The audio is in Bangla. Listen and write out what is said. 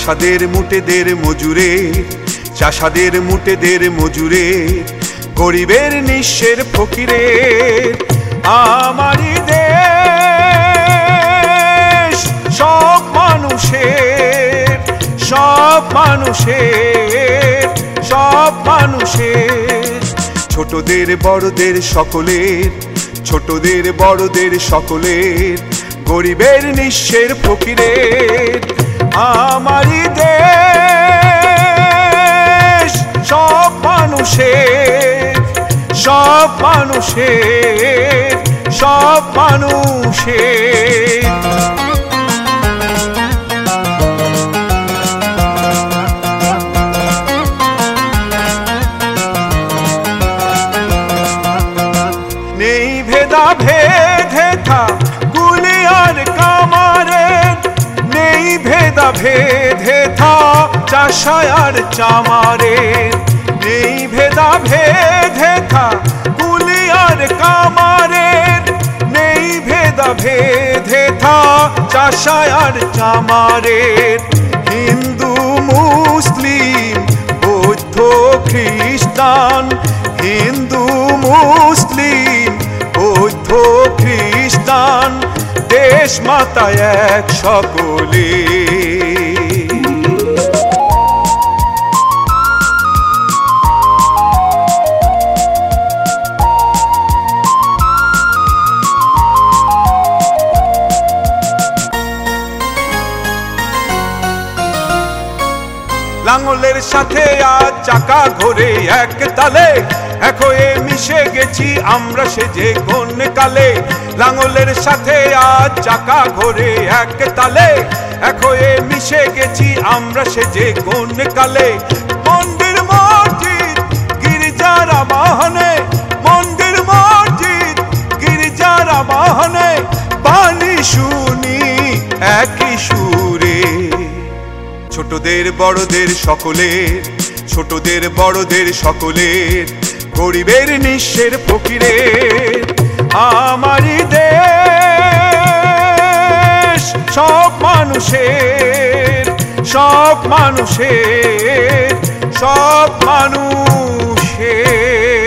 চাষাদের মুটেদের মজুরে, চাষাদের মুটেদের মজুরে, গরিবের নিঃস্বের ফকিরের আমারই দেশ। সব মানুষের, সব মানুষের, সব মানুষের, ছোটদের বড়দের সকলের, ছোটদের বড়দের সকলের, গরিবের নিঃস্বের ফকিরের আমারই দেশ। সব মানুষের, সব মানুষের, সব মানুষের। নেই ভেদাভেদ হেথা কুলি আর কামারের, নেই ভেদাভেদ হেথা চাষায় আর চামারের, নেই ভেদাভেদ হেথা কুলি আর কামারের, নেই ভেদাভেদ হেথা চাষায় আর চামারের। হিন্দু মুসলিম বৌদ্ধ খ্রিস্টান, হিন্দু মুসলিম বৌদ্ধ খ্রিস্টান, দেশ মাতা এক সকলে। লাঙলের সাথে আজ চাকা ঘোরে এক তালে, এক হয়ে মিশে গেছি আমরা সেজে কোন কালে। লাঙলের সাথে আজ চাকা ঘোরে এক তালে, এক হয়ে মিশে গেছি আমরা সেজে কোন কালে। মন্দির মসজিদ গির্জার আবাহনে, মন্দির মসজিদ গির্জার আবাহনে, বাণী শুনি একই সুরে। ছোটদের বড়দের সকলের, ছোটদের বড়দের সকলের, গরিবের নিঃস্বের ফকিরের আমারই দেশ। সব মানুষের, সব মানুষের, সব মানুষের।